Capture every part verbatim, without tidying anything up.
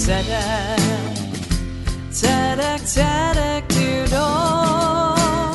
Tzedek, tzedek, tzedek tirdo.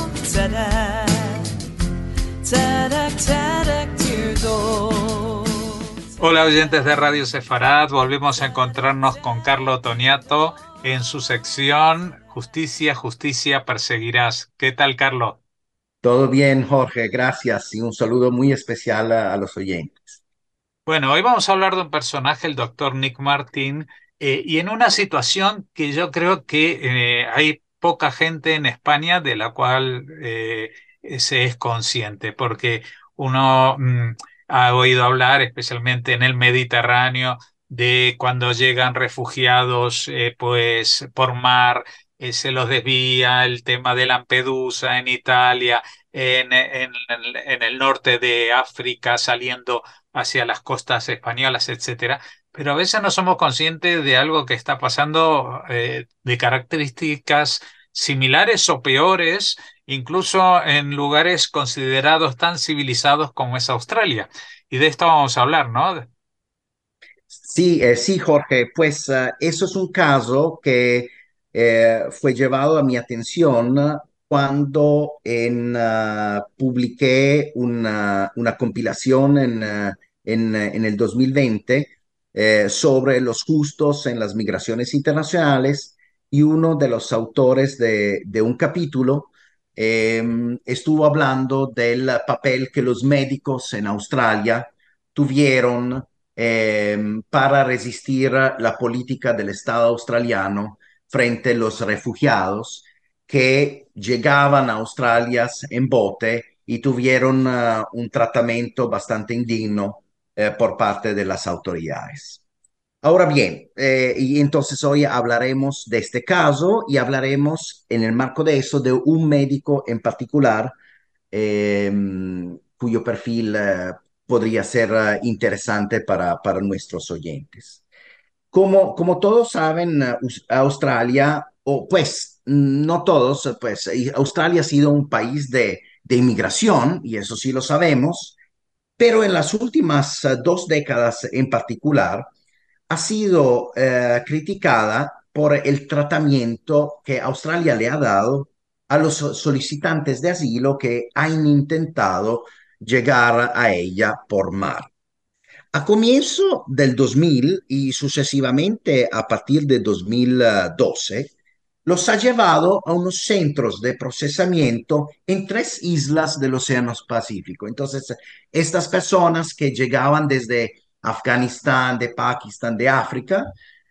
Tzedek, tzedek, tzedek tirdo. Hola oyentes de Radio Sefarad, volvemos a encontrarnos con Carlo Toniato en su sección Justicia, Justicia, Perseguirás. ¿Qué tal, Carlo? Todo bien, Jorge, gracias y un saludo muy especial a, a los oyentes. Bueno, hoy vamos a hablar de un personaje, el doctor Nick Martin, eh, y en una situación que yo creo que eh, hay poca gente en España de la cual eh, se es consciente, porque uno mm, ha oído hablar, especialmente en el Mediterráneo, de cuando llegan refugiados eh, pues por mar, eh, se los desvía, el tema de Lampedusa en Italia, en, en en el norte de África, saliendo hacia las costas españolas, etcétera, pero a veces no somos conscientes de algo que está pasando eh, de características similares o peores, incluso en lugares considerados tan civilizados como es Australia. Y de esto vamos a hablar, ¿no? Sí, eh, sí, Jorge, pues eh, eso es un caso que eh, fue llevado a mi atención cuando en, ah, publiqué una, una compilación en, ah, en, eh, en el dos mil veinte eh, sobre los justos en las migraciones internacionales y uno de los autores de, de un capítulo eh, estuvo hablando del papel que los médicos en Australia tuvieron eh, para resistir la política del Estado australiano frente a los refugiados que llegaban a Australia en bote y tuvieron uh, un tratamiento bastante indigno eh, por parte de las autoridades. Ahora bien, eh, y entonces hoy hablaremos de este caso y hablaremos en el marco de eso de un médico en particular eh, cuyo perfil eh, podría ser eh, interesante para, para nuestros oyentes. Como, como todos saben, eh, Australia, o pues no todos, pues Australia ha sido un país de, de inmigración, y eso sí lo sabemos, pero en las últimas eh, dos décadas en particular ha sido eh, criticada por el tratamiento que Australia le ha dado a los solicitantes de asilo que han intentado llegar a ella por mar. A comienzo del dos mil y sucesivamente a partir de dos mil doce, los ha llevado a unos centros de procesamiento en tres islas del Océano Pacífico. Entonces, estas personas que llegaban desde Afganistán, de Pakistán, de África,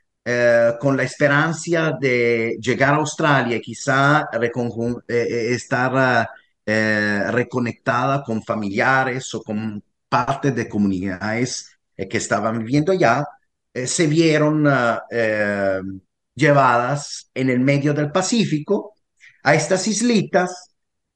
eh, con la esperanza de llegar a Australia y quizá recon- eh, eh, estar eh, reconectada con familiares o con parte de comunidades eh, que estaban viviendo allá, eh, se vieron ah, eh, llevadas en el medio del Pacífico a estas islitas,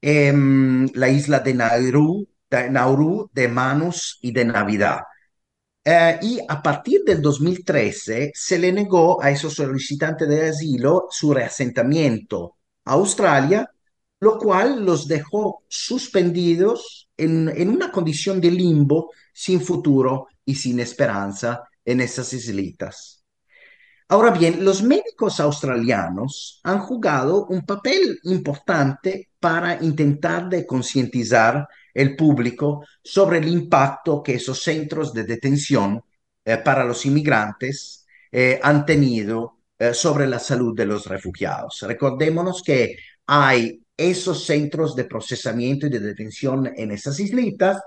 em, la isla de Nauru, de Nauru, de Manus y de Navidad. Eh, y a partir del dos mil trece se le negó a esos solicitantes de asilo su reasentamiento a Australia, lo cual los dejó suspendidos en, en una condición de limbo, sin futuro y sin esperanza en esas islitas. Ahora bien, los médicos australianos han jugado un papel importante para intentar de concientizar el público sobre el impacto que esos centros de detención eh, para los inmigrantes eh, han tenido eh, sobre la salud de los refugiados. Recordémonos que hay esos centros de procesamiento y de detención en esas islitas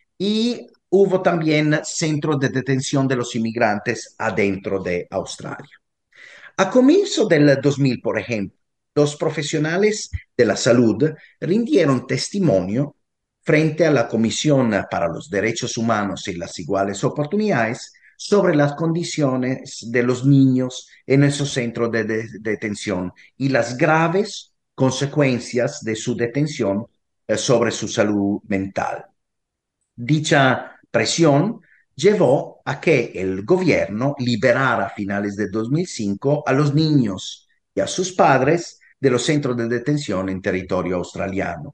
y hubo también centros de detención de los inmigrantes adentro de Australia. A comienzo del dos mil, por ejemplo, los profesionales de la salud rindieron testimonio frente a la Comisión para los Derechos Humanos y las Iguales Oportunidades sobre las condiciones de los niños en esos centros de, de detención y las graves consecuencias de su detención eh, sobre su salud mental. Dicha presión llevó a que el gobierno liberara a finales de dos mil cinco a los niños y a sus padres de los centros de detención en territorio australiano.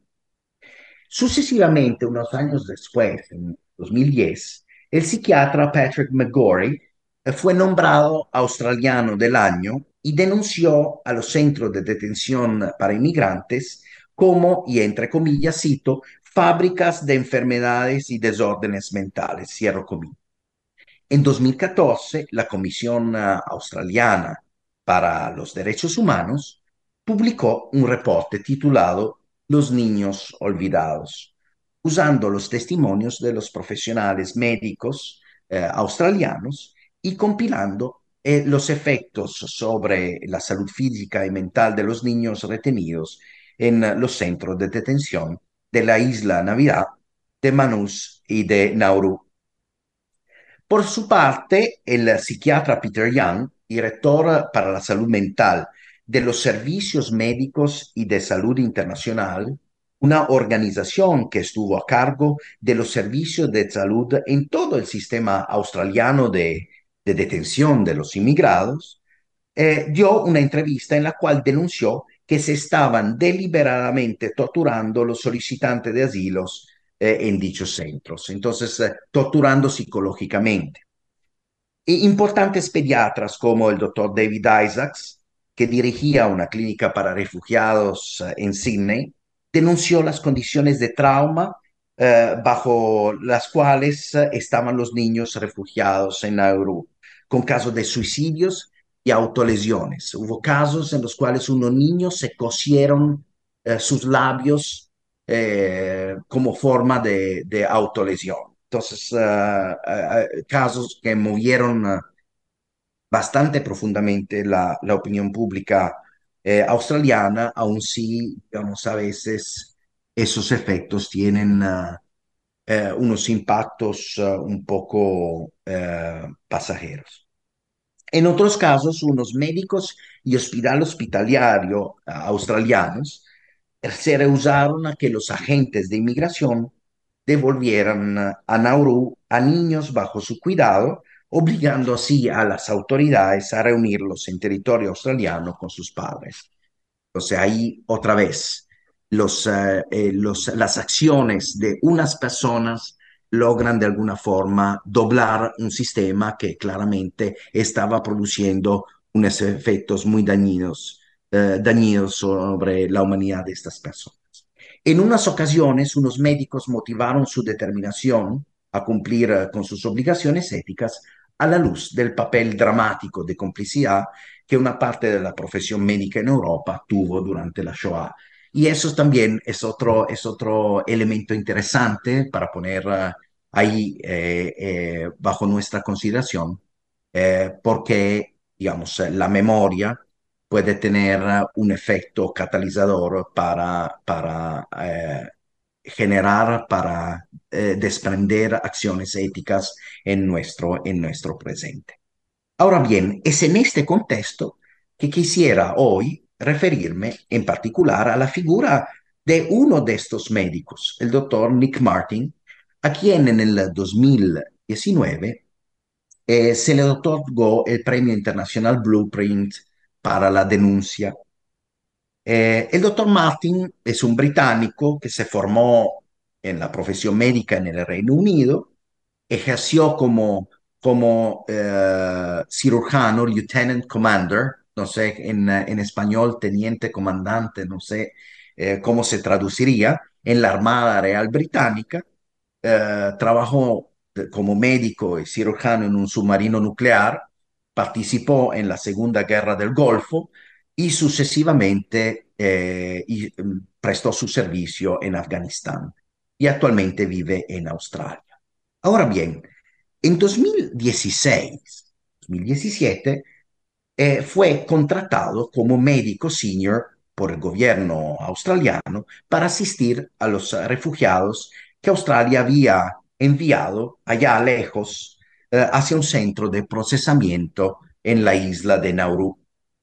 Sucesivamente, unos años después, en dos mil diez, el psiquiatra Patrick McGorry eh, fue nombrado australiano del año y denunció a los centros de detención para inmigrantes como, y entre comillas cito, fábricas de enfermedades y desórdenes mentales, cierro comillas. En dos mil catorce, la Comisión uh, Australiana para los Derechos Humanos publicó un reporte titulado Los niños olvidados, usando los testimonios de los profesionales médicos eh, australianos y compilando eh, los efectos sobre la salud física y mental de los niños retenidos en uh, los centros de detención de la isla Navidad, de Manus y de Nauru. Por su parte, el psiquiatra Peter Young, director para la salud mental de los Servicios Médicos y de Salud Internacional, una organización que estuvo a cargo de los servicios de salud en todo el sistema australiano de, de detención de los inmigrados, eh, dio una entrevista en la cual denunció que se estaban deliberadamente torturando los solicitantes de asilos eh, en dichos centros, entonces eh, torturando psicológicamente. Y importantes pediatras como el doctor David Isaacs, que dirigía una clínica para refugiados eh, en Sydney, denunció las condiciones de trauma eh, bajo las cuales eh, estaban los niños refugiados en Nauru, con casos de suicidios y autolesiones. Hubo casos en los cuales unos niños se cosieron eh, sus labios eh, como forma de, de autolesión. Entonces, uh, uh, casos que movieron uh, bastante profundamente la, la opinión pública eh, australiana, aun si, digamos, a veces esos efectos tienen uh, eh, unos impactos uh, un poco uh, pasajeros. En otros casos, unos médicos y hospital hospitalario uh, australianos se rehusaron a que los agentes de inmigración devolvieran a Nauru a niños bajo su cuidado, obligando así a las autoridades a reunirlos en territorio australiano con sus padres. O sea, ahí otra vez, los, eh, eh, los, las acciones de unas personas logran de alguna forma doblar un sistema que claramente estaba produciendo unos efectos muy dañinos, eh, dañinos sobre la humanidad de estas personas. En unas ocasiones, unos médicos motivaron su determinación a cumplir uh, con sus obligaciones éticas a la luz del papel dramático de complicidad que una parte de la profesión médica en Europa tuvo durante la Shoah. Y eso también es otro, es otro elemento interesante para poner uh, ahí eh, eh, bajo nuestra consideración, eh, porque, digamos, la memoria puede tener un efecto catalizador para, para eh, generar, para eh, desprender acciones éticas en nuestro, en nuestro presente. Ahora bien, es en este contexto que quisiera hoy referirme en particular a la figura de uno de estos médicos, el doctor Nick Martin, a quien en el dos mil diecinueve eh, se le otorgó el Premio Internacional Blueprint para la denuncia. Eh, el doctor Martin es un británico que se formó en la profesión médica en el Reino Unido, ejerció como, como eh, cirujano, lieutenant commander, no sé, en, en español, teniente comandante, no sé eh, cómo se traduciría, en la Armada Real Británica. Eh, trabajó como médico y cirujano en un submarino nuclear, participó en la Segunda Guerra del Golfo y sucesivamente eh, y, um, prestó su servicio en Afganistán y actualmente vive en Australia. Ahora bien, en dos mil dieciséis, dos mil diecisiete, eh, fue contratado como médico senior por el gobierno australiano para asistir a los refugiados que Australia había enviado allá lejos eh, hacia un centro de procesamiento en la isla de Nauru.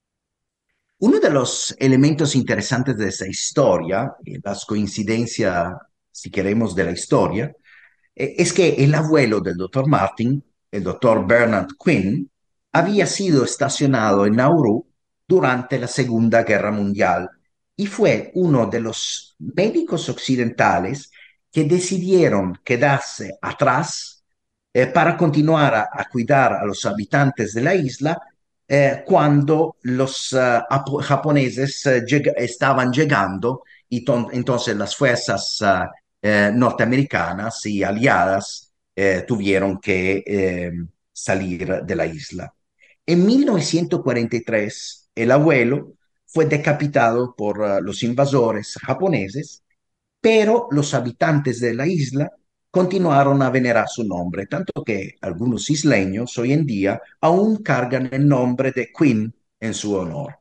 Uno de los elementos interesantes de esta historia, y las coincidencias, si queremos, de la historia, eh, es que el abuelo del doctor Martin, el doctor Bernard Quinn, había sido estacionado en Nauru durante la Segunda Guerra Mundial y fue uno de los médicos occidentales que decidieron quedarse atrás eh, para continuar a, a, cuidar a los habitantes de la isla eh, cuando los uh, japoneses uh, lleg estaban llegando y entonces las fuerzas uh, eh, norteamericanas y aliadas eh, tuvieron que eh, salir de la isla. En mil novecientos cuarenta y tres, el abuelo fue decapitado por uh, los invasores japoneses, pero los habitantes de la isla continuaron a venerar su nombre, tanto que algunos isleños hoy en día aún cargan el nombre de Queen en su honor.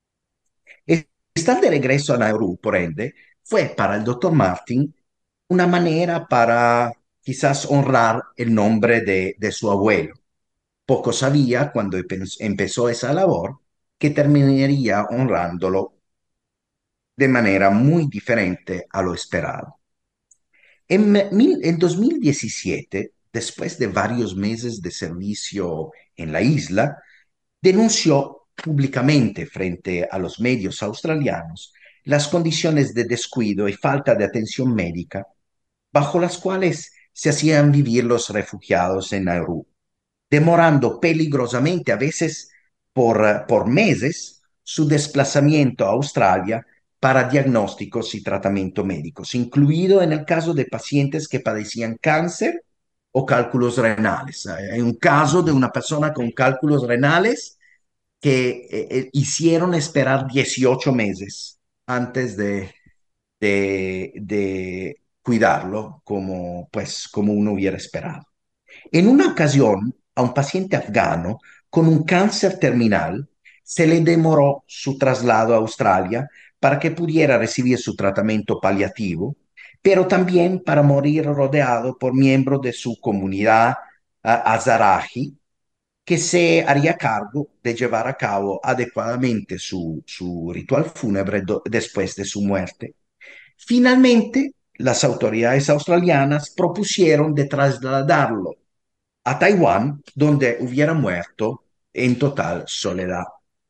Estar de regreso a Nauru, por ende, fue para el doctor Martin una manera para quizás honrar el nombre de, de su abuelo. Poco sabía cuando empezó esa labor que terminaría honrándolo de manera muy diferente a lo esperado. En, mil, en dos mil diecisiete, después de varios meses de servicio en la isla, denunció públicamente frente a los medios australianos las condiciones de descuido y falta de atención médica bajo las cuales se hacían vivir los refugiados en Nauru, demorando peligrosamente, a veces por, por meses, su desplazamiento a Australia para diagnósticos y tratamiento médicos, incluido en el caso de pacientes que padecían cáncer o cálculos renales. Hay un caso de una persona con cálculos renales que eh, hicieron esperar dieciocho meses antes de, de, de cuidarlo como, pues, como uno hubiera esperado. En una ocasión, a un paciente afgano con un cáncer terminal se le demoró su traslado a Australia para que pudiera recibir su tratamiento paliativo, pero también para morir rodeado por miembros de su comunidad uh, Azaraji, que se haría cargo de llevar a cabo adecuadamente su, su ritual fúnebre después de su muerte. Finalmente, las autoridades australianas propusieron de trasladarlo a Taiwán, donde hubiera muerto en total soledad.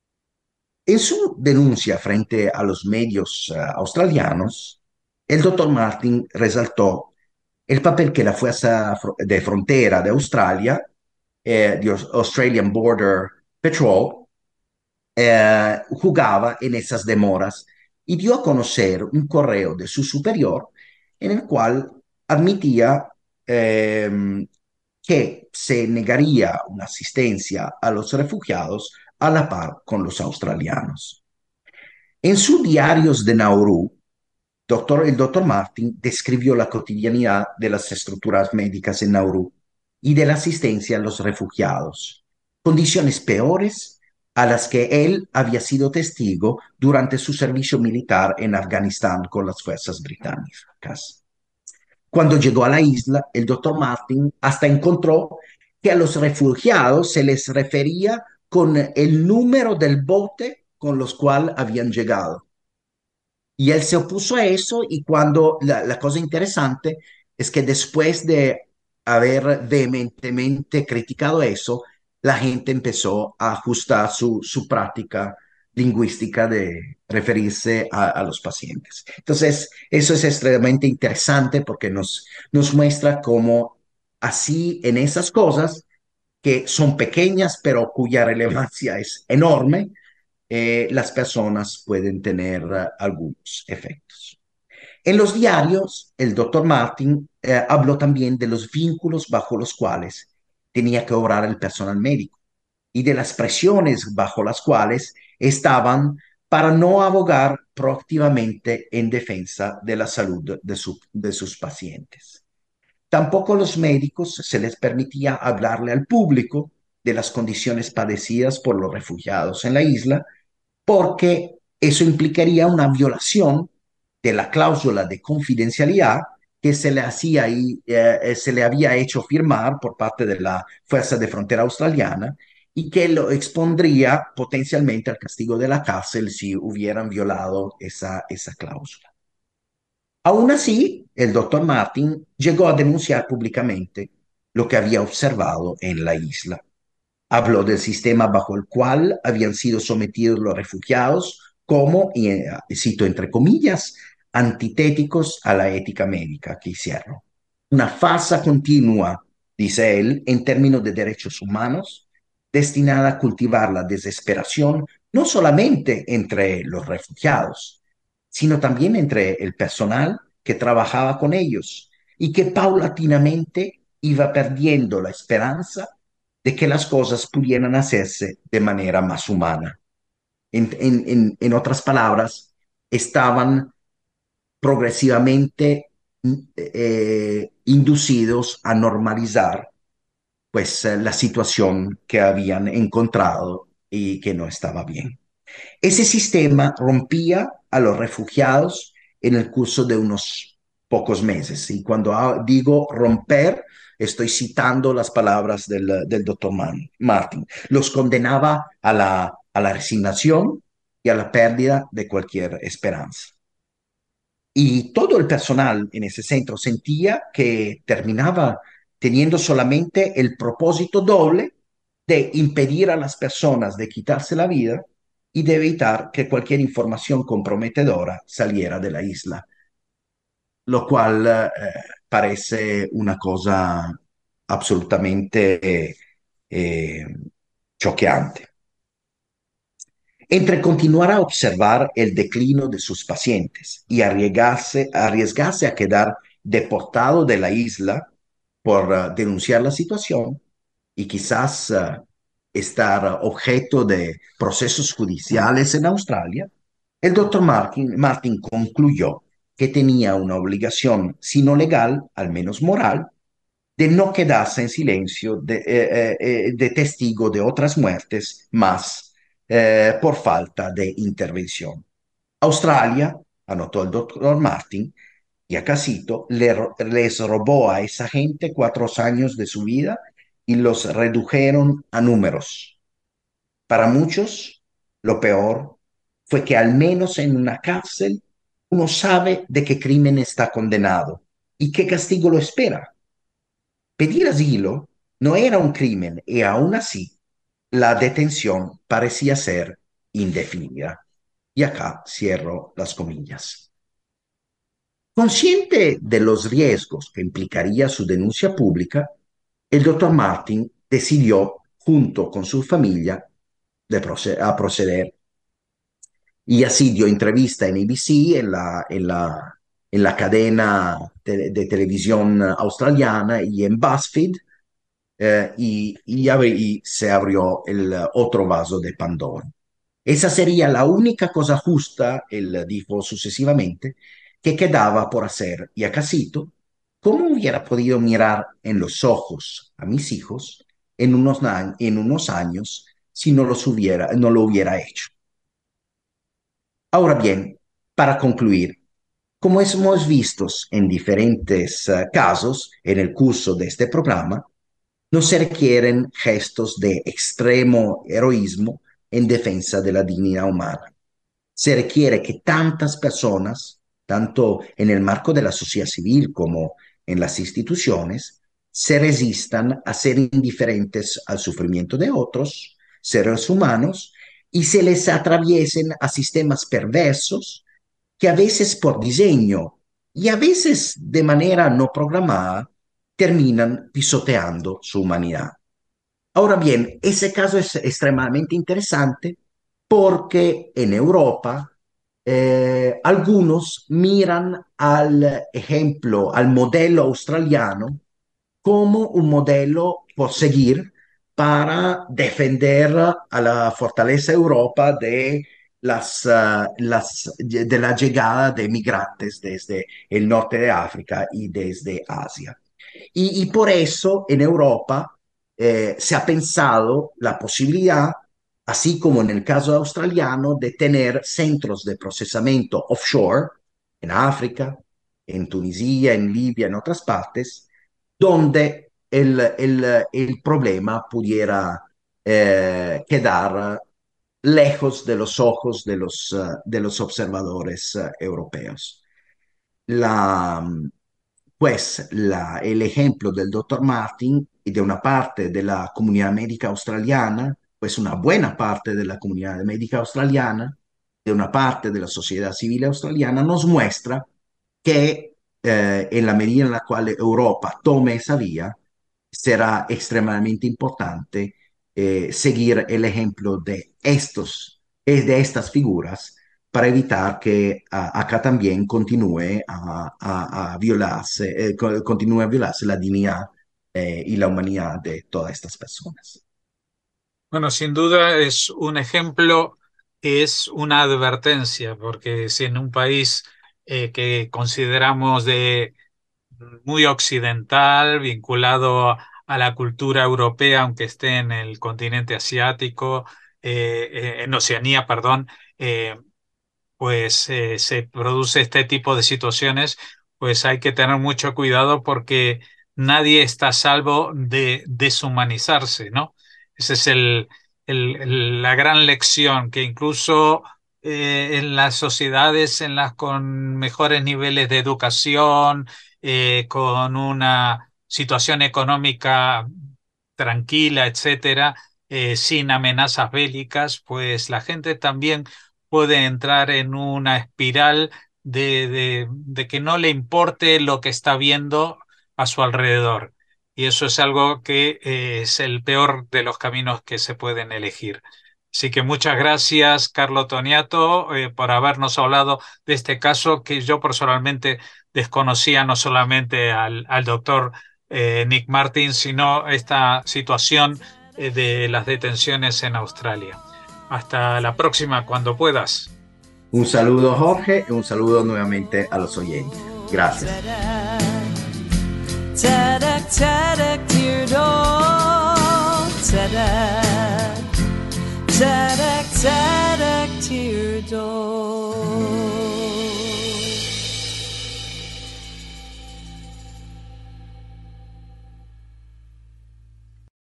En su denuncia frente a los medios uh, australianos, el doctor Martin resaltó el papel que la Fuerza de Frontera de Australia, eh, the Australian Border Patrol, eh, jugaba en esas demoras y dio a conocer un correo de su superior en el cual admitía eh, que se negaría una asistencia a los refugiados a la par con los australianos. En sus diarios de Nauru, doctor, el doctor Martin describió la cotidianidad de las estructuras médicas en Nauru y de la asistencia a los refugiados, condiciones peores a las que él había sido testigo durante su servicio militar en Afganistán con las fuerzas británicas. Cuando llegó a la isla, el doctor Martin hasta encontró que a los refugiados se les refería con el número del bote con los cuales habían llegado. Y él se opuso a eso y cuando la, la cosa interesante es que después de haber vehementemente criticado eso, la gente empezó a ajustar su, su práctica lingüística de referirse a, a, los pacientes. Entonces, eso es extremadamente interesante porque nos, nos muestra cómo así en esas cosas que son pequeñas pero cuya relevancia es enorme, eh, las personas pueden tener uh, algunos efectos. En los diarios, el doctor Martin eh, habló también de los vínculos bajo los cuales tenía que obrar el personal médico y de las presiones bajo las cuales estaban para no abogar proactivamente en defensa de la salud de, su, de sus pacientes. Tampoco a los médicos se les permitía hablarle al público de las condiciones padecidas por los refugiados en la isla, porque eso implicaría una violación de la cláusula de confidencialidad que se le, hacía y, eh, se le había hecho firmar por parte de la Fuerza de Frontera Australiana y que lo expondría potencialmente al castigo de la cárcel si hubieran violado esa, esa cláusula. Aún así, el doctor Martin llegó a denunciar públicamente lo que había observado en la isla. Habló del sistema bajo el cual habían sido sometidos los refugiados como, y eh, cito entre comillas, antitéticos a la ética médica que hicieron. Una farsa continua dice él, en términos de derechos humanos, destinada a cultivar la desesperación no solamente entre los refugiados, sino también entre el personal que trabajaba con ellos y que paulatinamente iba perdiendo la esperanza de que las cosas pudieran hacerse de manera más humana. En, en, en, en otras palabras, estaban progresivamente eh, inducidos a normalizar pues eh, la situación que habían encontrado y que no estaba bien. Ese sistema rompía a los refugiados en el curso de unos pocos meses. Y cuando digo romper, estoy citando las palabras del, del doctor Martin. Los condenaba a la, a la resignación y a la pérdida de cualquier esperanza. Y todo el personal en ese centro sentía que terminaba teniendo solamente el propósito doble de impedir a las personas de quitarse la vida y de evitar que cualquier información comprometedora saliera de la isla, lo cual eh, parece una cosa absolutamente eh, eh, choqueante. Entre continuar a observar el declino de sus pacientes y arriesgarse, arriesgarse a quedar deportado de la isla por uh, denunciar la situación y quizás uh, estar objeto de procesos judiciales en Australia, el doctor Martin, Martin concluyó que tenía una obligación, si no legal, al menos moral, de no quedarse en silencio de, eh, eh, de testigo de otras muertes más eh, por falta de intervención. Australia, anotó el doctor Martin, y acá cito, le, les robó a esa gente cuatro años de su vida y los redujeron a números. Para muchos, lo peor fue que al menos en una cárcel uno sabe de qué crimen está condenado y qué castigo lo espera. Pedir asilo no era un crimen y aún así la detención parecía ser indefinida. Y acá cierro las comillas. Consciente de los riesgos que implicaría su denuncia pública, el doctor Martin decidió, junto con su familia, de proceder, a proceder. Y así dio entrevista en A B C, en la, en la, en la cadena de, de televisión australiana, y en BuzzFeed, eh, y, y, y se abrió el otro vaso de Pandora. Esa sería la única cosa justa, él dijo sucesivamente, que quedaba por hacer. Y acá cito, ¿cómo hubiera podido mirar en los ojos a mis hijos en unos, en unos años si no, los hubiera, no lo hubiera hecho? Ahora bien, para concluir, como hemos visto en diferentes uh, casos en el curso de este programa, no se requieren gestos de extremo heroísmo en defensa de la dignidad humana. Se requiere que tantas personas, tanto en el marco de la sociedad civil como en las instituciones, se resistan a ser indiferentes al sufrimiento de otros, seres humanos, y se les atraviesen a sistemas perversos que a veces por diseño y a veces de manera no programada terminan pisoteando su humanidad. Ahora bien, ese caso es extremadamente interesante porque en Europa eh, algunos miran al ejemplo, al modelo australiano como un modelo por seguir para defender a la fortaleza Europa de, las, uh, las, de la llegada de migrantes desde el norte de África y desde Asia. Y, y por eso en Europa eh, se ha pensado la posibilidad, así como en el caso australiano, de tener centros de procesamiento offshore en África, en Tunisia, en Libia, en otras partes, donde el, el, el problema pudiera eh, quedar lejos de los ojos de los, uh, de los observadores uh, europeos. La, pues la, el ejemplo del doctor Martin y de una parte de la comunidad médica australiana, pues una buena parte de la comunidad médica australiana, de una parte de la sociedad civil australiana, nos muestra que eh, en la medida en la cual Europa tome esa vía, será extremadamente importante eh, seguir el ejemplo de estos, eh, de estas figuras para evitar que a- acá también continúe a, a- a violarse, eh, co- continúe a violarse la dignidad eh, y la humanidad de todas estas personas. Bueno, sin duda es un ejemplo, es una advertencia, porque si en un país eh, que consideramos de muy occidental, vinculado a la cultura europea, aunque esté en el continente asiático, eh, eh, en Oceanía, perdón, eh, pues eh, se produce este tipo de situaciones, pues hay que tener mucho cuidado porque nadie está a salvo de deshumanizarse, ¿no? Esa es el, el- el- la gran lección, que incluso eh, en las sociedades en las con mejores niveles de educación, eh, con una situación económica tranquila, etcétera, eh, sin amenazas bélicas, pues la gente también puede entrar en una espiral de, de- de que no le importe lo que está viendo a su alrededor. Y eso es algo que eh, es el peor de los caminos que se pueden elegir. Así que muchas gracias, Carlo Toniato, eh, por habernos hablado de este caso que yo personalmente desconocía, no solamente al, al doctor eh, Nick Martin, sino esta situación eh, de las detenciones en Australia. Hasta la próxima, cuando puedas. Un saludo, Jorge, y un saludo nuevamente a los oyentes. Gracias. Tedek, Tedek, dear dog. Tedek, Tedek, Tedek, dear dog.